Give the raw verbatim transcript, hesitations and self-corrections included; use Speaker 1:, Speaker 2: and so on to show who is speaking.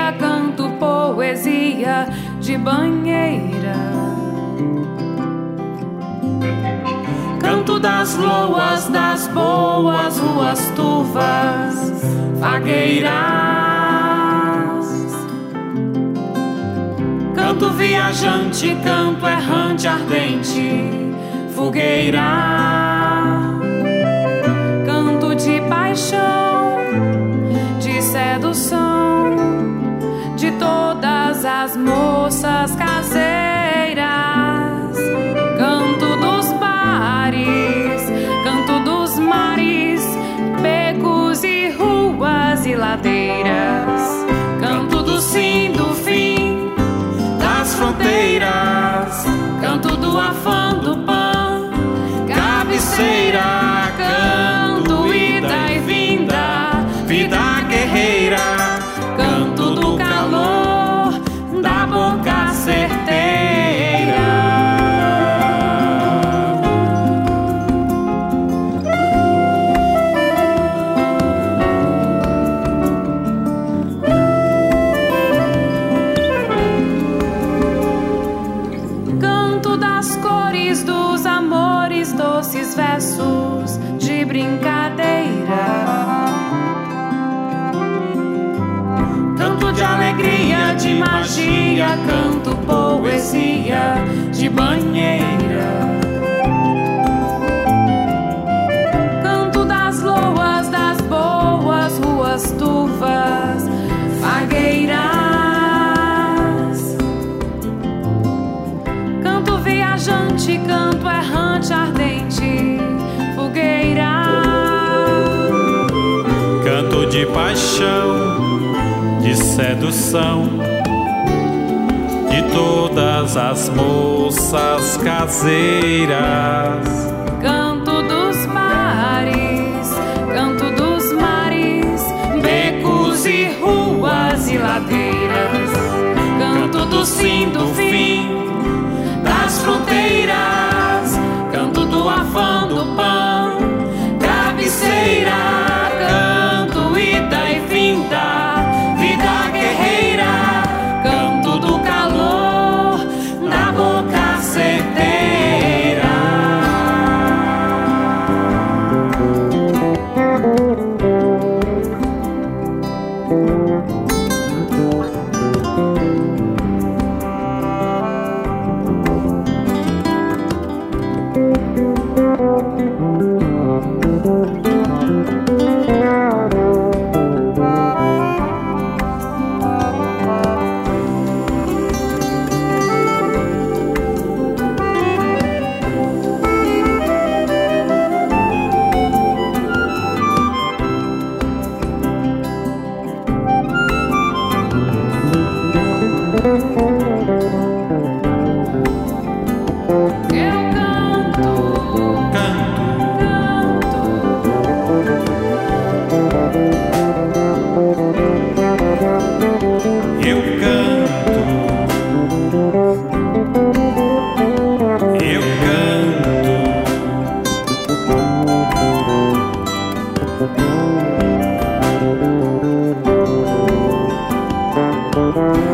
Speaker 1: magia, canto poesia de banheira. Canto das loas, das boas ruas turvas, fagueiras. Canto viajante, canto errante, ardente, fogueira. Canto de paixão, de sedução, de todas as moças caseiras. Canto dos bares, canto dos mares, becos e ruas e ladeiras. Canto do sim, do fim, das fronteiras. Canto do afã, do pão, cabeceira. Canto ida e vinda, vida guerreira. Canto do calor, da boca certeira. Canto das cores, dos amores, doces versos de brincadeira. Canto de alegria, de magia, canto poesia de banheira. Canto das loas, das boas ruas turvas, fagueiras. Canto viajante, canto errante, ardente, fogueira.
Speaker 2: Canto de paixão, de sedução, de todas as moças caseiras.
Speaker 1: Canto dos bares, canto dos mares, becos e ruas e ladeiras. Canto do sim, do fim, das fronteiras. Canto do afã, do pão, cabeceira. Canto ida e vinda, vida guerreira. Canto do calor, da boca certeira.
Speaker 2: Canto